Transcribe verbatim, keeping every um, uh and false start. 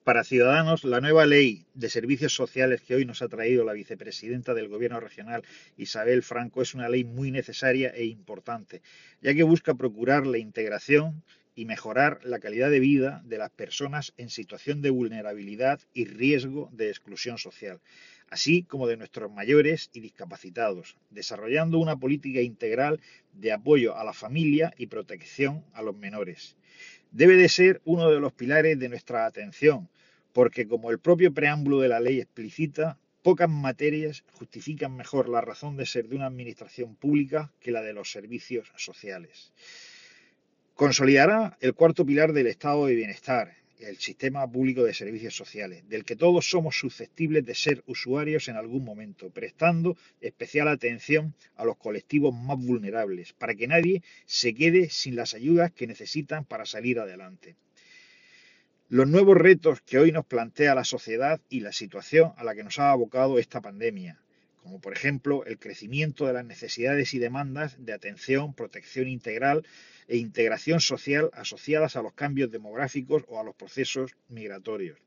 Para Ciudadanos, la nueva ley de servicios sociales que hoy nos ha traído la vicepresidenta del Gobierno regional, Isabel Franco, es una ley muy necesaria e importante, ya que busca procurar la integración y mejorar la calidad de vida de las personas en situación de vulnerabilidad y riesgo de exclusión social, así como de nuestros mayores y discapacitados, desarrollando una política integral de apoyo a la familia y protección a los menores. Debe de ser uno de los pilares de nuestra atención, porque como el propio preámbulo de la ley explicita, pocas materias justifican mejor la razón de ser de una administración pública que la de los servicios sociales. Consolidará el cuarto pilar del estado de bienestar, el sistema público de servicios sociales, del que todos somos susceptibles de ser usuarios en algún momento, prestando especial atención a los colectivos más vulnerables, para que nadie se quede sin las ayudas que necesitan para salir adelante. Los nuevos retos que hoy nos plantea la sociedad y la situación a la que nos ha abocado esta pandemia, como por ejemplo el crecimiento de las necesidades y demandas de atención, protección integral e integración social asociadas a los cambios demográficos o a los procesos migratorios.